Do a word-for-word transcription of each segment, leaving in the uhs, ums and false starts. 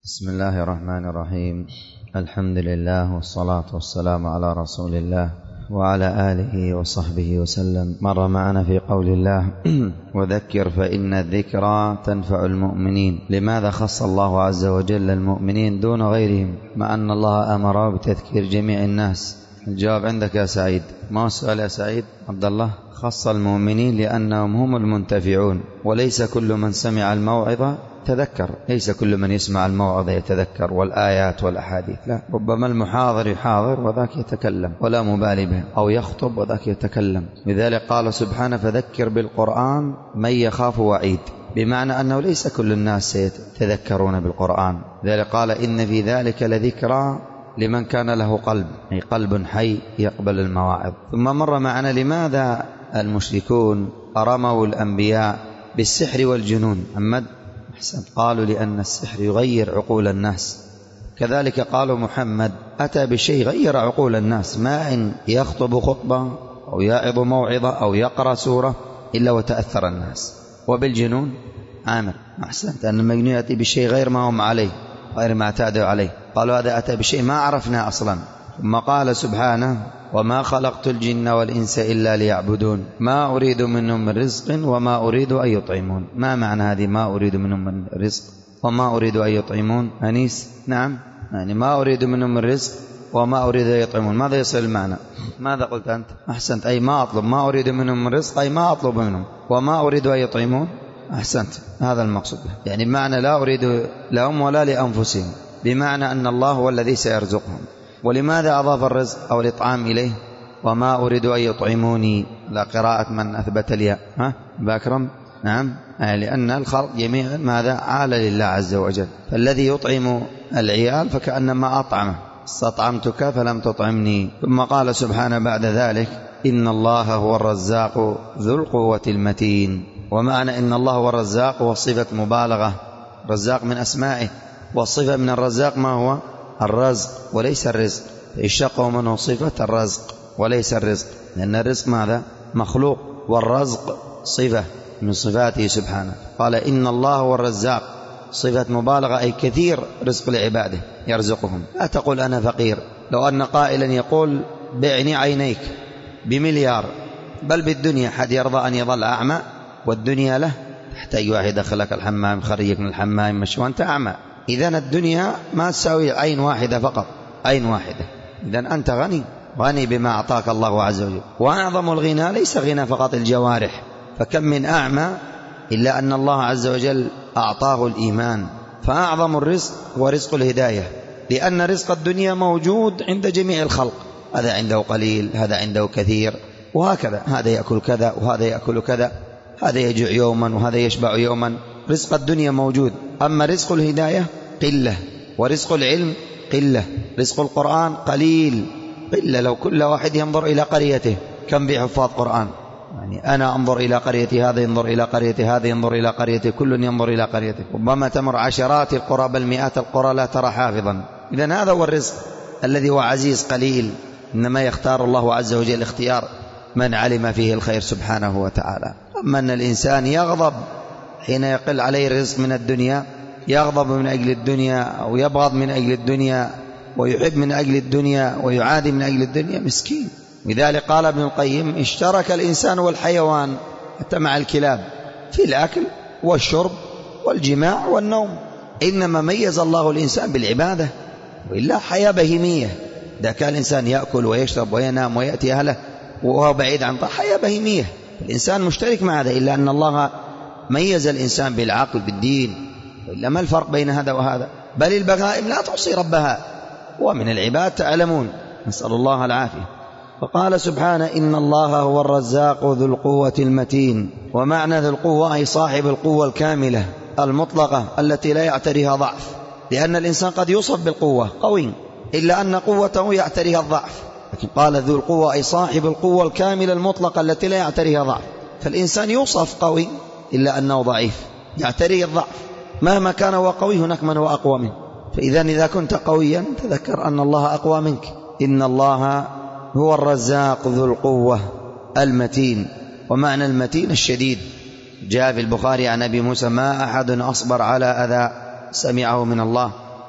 بسم الله الرحمن الرحيم. الحمد لله والصلاة والسلام على رسول الله وعلى آله وصحبه وسلم. مر معنا في قول الله وذكر فإن الذكرى تنفع المؤمنين. لماذا خص الله عز وجل المؤمنين دون غيرهم مع أن الله أمر بتذكير جميع الناس؟ الجواب عندك يا سعيد. ما هو السؤال يا سعيد؟ عبد الله. خص المؤمنين لأنهم هم المنتفعون، وليس كل من سمع الموعظة تذكر. ليس كل من يسمع الموعظة يتذكر والآيات والأحاديث، لا، ربما المحاضر يحاضر وذاك يتكلم ولا مبالي به، أو يخطب وذاك يتكلم. لذلك قال سبحانه فذكر بالقرآن من يخاف وعيد، بمعنى أنه ليس كل الناس يتذكرون بالقرآن. لذلك قال إن في ذلك لذكرى لمن كان له قلب، أي قلب حي يقبل المواعظ. ثم مر معنا لماذا المشركون رموا الأنبياء بالسحر والجنون. محمد أحسن. قالوا لأن السحر يغير عقول الناس. كذلك قالوا محمد أتى بشيء غير عقول الناس، ما إن يخطب خطبة أو يعظ موعظة أو يقرأ سورة إلا وتأثر الناس. وبالجنون عامر أحسنت، أن المجنون يأتي بشيء غير ما هم عليه، غير ما اعتادوا عليه. قالوا هذا أتى بشيء ما عرفنا أصلا. ثم قال سبحانه وما خلقت الجن والإنس إلا ليعبدون ما أريد منهم من رزق وما أريد أن يطعمون. ما معنى هذه ما أريد منهم من رزق وما أريد أن يطعمون؟ أنيس نعم، يعني ما أريد منهم من رزق وما أريد أن يطعمون، ماذا يصل المعنى؟ ماذا قلت أنت؟ أحسنت، أي ما أطلب، ما أريد منهم من رزق أي ما أطلب منهم، وما أريد أن يطعمون. أحسنت، هذا المقصود، يعني معنى لا أريد لهم ولا لأنفسهم، بمعنى أن الله هو الذي سيرزقهم. ولماذا أضاف الرزق أو الإطعام إليه؟ وما أريد أن يطعموني، لا قراءة من أثبت الياء. ها باكرم نعم، لأن الخلق جميعا ماذا؟ عال لله عز وجل، فالذي يطعم العيال فكأنما أطعمه، استطعمتك فلم تطعمني. ثم قال سبحانه بعد ذلك إن الله هو الرزاق ذو القوة المتين. ومعنى إن الله هو الرزاق هو صفة مبالغة، رزاق من أسمائه، والصفة من الرزاق ما هو؟ الرزق وليس الرزق. اشتقوا منه صفة الرزق وليس الرزق، لأن الرزق ماذا؟ مخلوق، والرزق صفة من صفاته سبحانه. قال إن الله هو الرزاق صفة مبالغة، أي كثير رزق لعباده يرزقهم. لا تقول أنا فقير. لو أن قائلا يقول بعني عينيك بمليار، بل بالدنيا حد يرضى أن يظل أعمى والدنيا له؟ تحتاج واحد يدخلك الحمام خريجك من الحمام مش وأنت أعمى. إذن الدنيا ما تساوي عين واحدة فقط، عين واحدة. إذن أنت غني، غني بما أعطاك الله عز وجل. وأعظم الغنى ليس غنى فقط الجوارح، فكم من أعمى إلا أن الله عز وجل أعطاه الإيمان. فأعظم الرزق هو رزق الهداية، لأن رزق الدنيا موجود عند جميع الخلق، هذا عنده قليل، هذا عنده كثير، وهكذا، هذا يأكل كذا وهذا يأكل كذا، هذا يجوع يوما وهذا يشبع يوما. رزق الدنيا موجود، أما رزق الهداية قلة، ورزق العلم قلة، رزق القرآن قليل قلة. لو كل واحد ينظر إلى قريته كم بحفاظ قرآن، يعني أنا أنظر إلى قريتي، هذا ينظر إلى قريته، هذا ينظر إلى قريته، كل ينظر إلى قريته. ربما تمر عشرات القرى بل مئات القرى لا ترى حافظا. إذن هذا هو الرزق الذي هو عزيز قليل، إنما يختار الله عز وجل اختيار من علم فيه الخير سبحانه وتعالى. أما أن الإنسان يغضب حين يقل عليه الرزق من الدنيا، يغضب من أجل الدنيا أو يبغض من أجل الدنيا ويحب من أجل الدنيا ويعادي من أجل الدنيا، مسكين. لذلك قال ابن القيم اشترك الإنسان والحيوان حتى مع الكلاب في الأكل والشرب والجماع والنوم، إنما ميز الله الإنسان بالعبادة، وإلا حياة بهيمية. إذا كان الإنسان يأكل ويشرب وينام ويأتي أهله وهو بعيد عن طاعة، حياة بهيمية. الإنسان مشترك مع هذا، إلا أن الله ميز الإنسان بالعقل بالدين، وإلا ما الفرق بين هذا وهذا؟ بل البهائم لا تعصي ربها، ومن العباد تعلمون، نسأل الله العافية. فقال سبحانه إن الله هو الرزاق ذو القوة المتين. ومعنى ذو القوة أي صاحب القوة الكاملة المطلقة التي لا يعتريها ضعف، لأن الإنسان قد يوصف بالقوة قوي إلا أن قوته يعتريها الضعف، لكن قال ذو القوة أي صاحب القوة الكاملة المطلقة التي لا يعتريها ضعف. فالإنسان يوصف قوي إلا أنه ضعيف يعتريه الضعف، مهما كان هو قوي هناك من هو أقوى منه. فإذا إذا كنت قويا تذكر أن الله أقوى منك. إن الله هو الرزاق ذو القوة المتين. ومعنى المتين الشديد. جاء في البخاري عن أبي موسى ما أحد أصبر على أذى سمعه من الله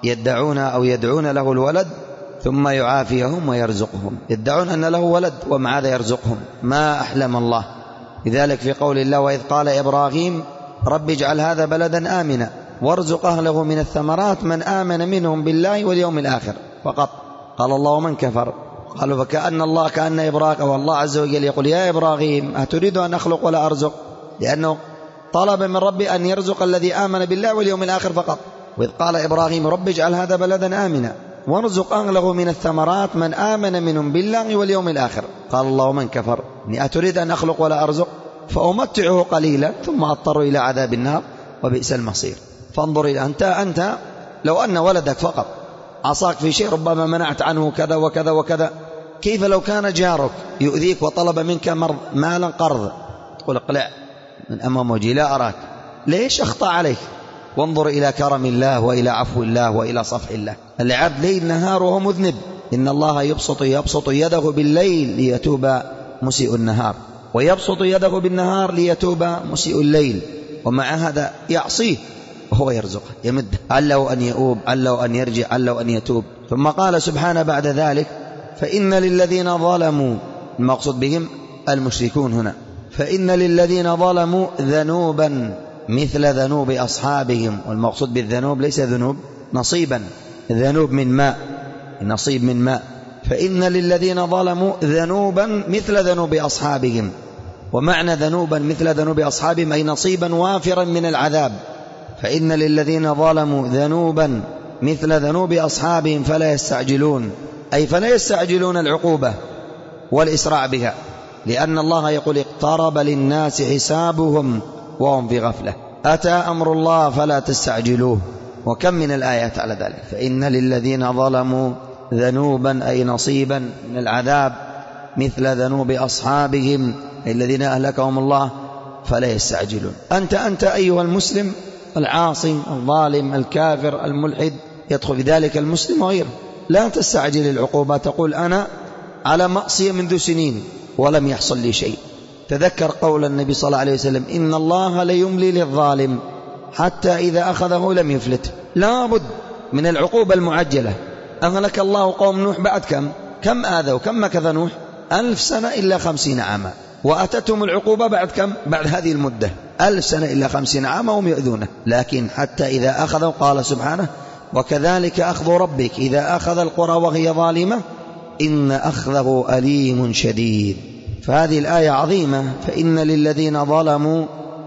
يدعون أو يدعون له الولد ثم يعافيهم ويرزقهم، يدعون أن له ولد ومع هذا يرزقهم، ما أحلم الله. لذلك في قول الله وإذ قال إبراهيم رب اجعل هذا بلدا آمنا وارزق أهله من الثمرات من آمن منهم بالله واليوم الآخر فقط. قال الله ومن كفر، قالوا فكأن الله كأن إبراهيم والله عز وجل يقول يا إبراهيم أتريد أن أخلق ولا أرزق، لأنه طلب من ربي أن يرزق الذي آمن بالله واليوم الآخر فقط. وإذ قال إبراهيم رب اجعل هذا بلدا آمنا وارزق أهله من الثمرات من آمن منهم بالله واليوم الآخر. قال الله ومن كفر إني أتريد أن أخلق ولا أرزق فأمتعه قليلا ثم أضطر إلى عذاب النار وبئس المصير. فانظر إلى أنت أنت لو أن ولدك فقط عصاك في شيء ربما منعت عنه كذا وكذا وكذا، كيف لو كان جارك يؤذيك وطلب منك مالا قرض تقول اقلع من أمام وجهي لا أراك، ليش أخطأ عليك؟ وانظر إلى كرم الله وإلى عفو الله وإلى صفح الله. العبد ليل نهار وهو مذنب، إن الله يبسط يبسط يده بالليل ليتوب مسيء النهار ويبسط يده بالنهار ليتوب مسيء الليل، ومع هذا يعصيه وهو يرزقه يمده، علّوا أن يؤوب علّوا أن يرجع علّوا أن يتوب. ثم قال سبحانه بعد ذلك فإن للذين ظلموا، المقصود بهم المشركون هنا، فإن للذين ظلموا ذنوبا مثل ذنوب أصحابهم، والمقصود بالذنوب ليس ذنوب نصيبا، ذنوب من ماء، نصيب من ماء. فإن للذين ظلموا ذنوبا مثل ذنوب أصحابهم، ومعنى ذنوبا مثل ذنوب أصحابهم أي نصيبا وافرا من العذاب. فإن للذين ظلموا ذنوبا مثل ذنوب أصحابهم فلا يستعجلون، أي فلا يستعجلون العقوبة والإسراع بها، لأن الله يقول اقترب للناس حسابهم وهم في غفلة، أتى أمر الله فلا تستعجلوه. وكم من الآيات على ذلك. فإن للذين ظلموا ذنوبا أي نصيبا من العذاب مثل ذنوب أصحابهم أي الذين أهلكهم الله فلا يستعجلون. أنت أنت أيها المسلم العاصي الظالم الكافر الملحد يدخل في ذلك المسلم وغيره، لا تستعجل العقوبة، تقول أنا على معصية منذ سنين ولم يحصل لي شيء. تذكر قول النبي صلى الله عليه وسلم إن الله ليملي للظالم حتى إذا أخذه لم يفلت. لا بد من العقوبة المعجلة. أهلك الله قوم نوح بعد كم كم آذوا كم مكث نوح ألف سنة إلا خمسين عاما، وأتتهم العقوبة بعد كم بعد هذه المدة ألف سنة إلا خمسين عاما هم يؤذونه. لكن حتى إذا أخذوا قال سبحانه وكذلك أخذ ربك إذا أخذ القرى وهي ظالمة إن أخذه أليم شديد. فهذه الآية عظيمة. فإن للذين ظلموا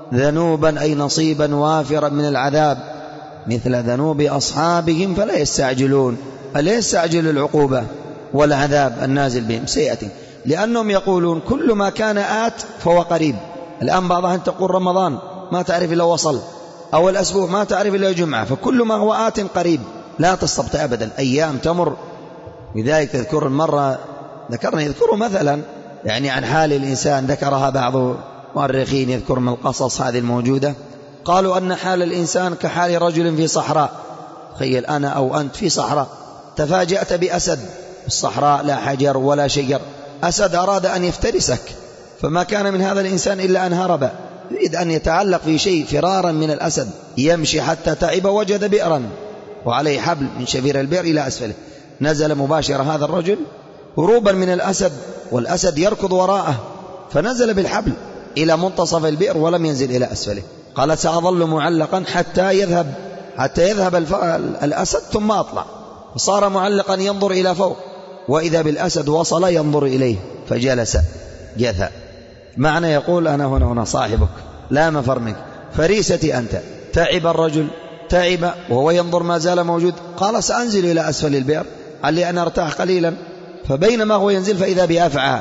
ذنوبا أي نصيبا وافرا من العذاب مثل ذنوب أصحابهم فلا يستعجلون، فلا يستعجل العقوبة والعذاب النازل بهم سيأتي، لأنهم يقولون كل ما كان آت فهو قريب. الآن بعضهم تقول رمضان ما تعرف إلا وصل، أو الأسبوع ما تعرف إلا جمعة، فكل ما هو آت قريب لا تستبطئ أبدا، أيام تمر. لذلك تذكر المرة ذكرنا يذكروا مثلا يعني عن حال الإنسان، ذكرها بعض مؤرخين يذكر من القصص هذه الموجودة، قالوا أن حال الإنسان كحال رجل في صحراء. تخيل أنا أو أنت في صحراء تفاجأت بأسد في الصحراء لا حجر ولا شجر، أسد أراد أن يفترسك، فما كان من هذا الإنسان إلا أن هرب، يريد أن يتعلق في شيء فرارا من الأسد، يمشي حتى تعب وجد بئرا وعليه حبل من شفير البئر إلى أسفله، نزل مباشر هذا الرجل هروبا من الأسد، والأسد يركض وراءه، فنزل بالحبل إلى منتصف البئر ولم ينزل إلى أسفله. قال سأظل معلقا حتى يذهب حتى يذهب الأسد ثم أطلع، فصار معلقا ينظر إلى فوق، وإذا بالأسد وصل ينظر إليه فجلس جثى. معنى يقول أنا هنا هنا صاحبك لا مفر منك، فريستي أنت. تعب الرجل تعب وهو ينظر ما زال موجود، قال سأنزل إلى أسفل البئر علي أن أرتاح قليلا، فبينما هو ينزل فإذا بأفعى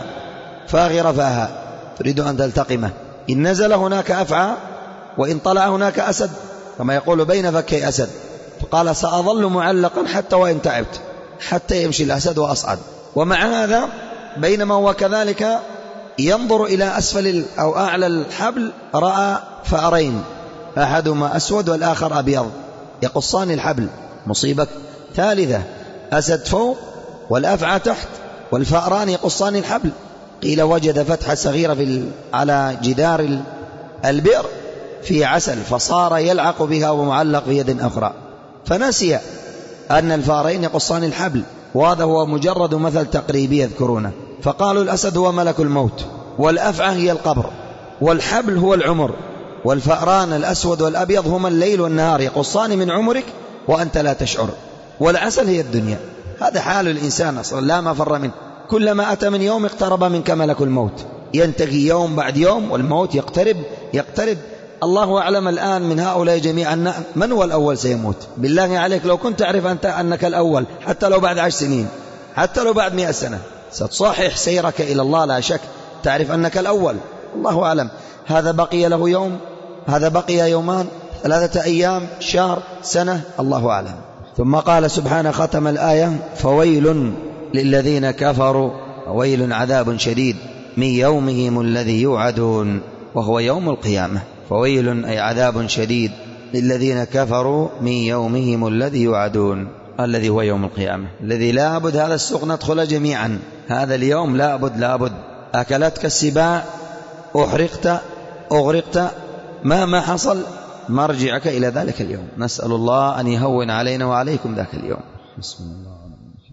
فاغر فاها تريد أن تلتقمه، إن نزل هناك أفعى وإن طلع هناك أسد، كما يقول بين فكي أسد. فقال سأظل معلقا حتى وإن تعبت، حتى يمشي الأسد وأصعد. ومع هذا بينما هو كذلك ينظر إلى أسفل أو أعلى الحبل رأى فأرين، أحدهما أسود والآخر أبيض يقصان الحبل. مصيبة ثالثة، أسد فوق والأفعى تحت والفأران يقصان الحبل. قيل وجد فتحة صغيرة في على جدار البئر في عسل، فصار يلعق بها ومعلق في يد أخرى، فنسي أن الفارين يقصان الحبل، وهذا هو مجرد مثل تقريبي يذكرونه. فقالوا الأسد هو ملك الموت، والأفعى هي القبر، والحبل هو العمر، والفأران الأسود والأبيض هما الليل والنهار يقصان من عمرك وأنت لا تشعر، والعسل هي الدنيا. هذا حال الإنسان أصلا لا مفر منه، كلما أتى من يوم اقترب منك ملك الموت، ينتهي يوم بعد يوم والموت يقترب يقترب. الله أعلم الآن من هؤلاء جميعا من هو الأول سيموت. بالله عليك لو كنت تعرف أنت أنك الأول، حتى لو بعد عشر سنين، حتى لو بعد مئة سنة، ستصحح سيرك إلى الله لا شك، تعرف أنك الأول. الله أعلم، هذا بقي له يوم، هذا بقي يومان، ثلاثة أيام، شهر، سنة، الله أعلم. ثم قال سبحانه ختم الآية: فويل للذين كفروا، ويل عذاب شديد من يومهم الذي يوعدون وهو يوم القيامة. فويل أي عذاب شديد للذين كفروا من يومهم الذي يوعدون، الذي هو يوم القيامة، الذي لا بد هذا السوق ندخل جميعا. هذا اليوم لا بد لا بد، أكلتك السباع، أحرقت، أغرقت، ما ما حصل، مرجعك إلى ذلك اليوم. نسأل الله أن يهون علينا وعليكم ذاك اليوم. بسم الله.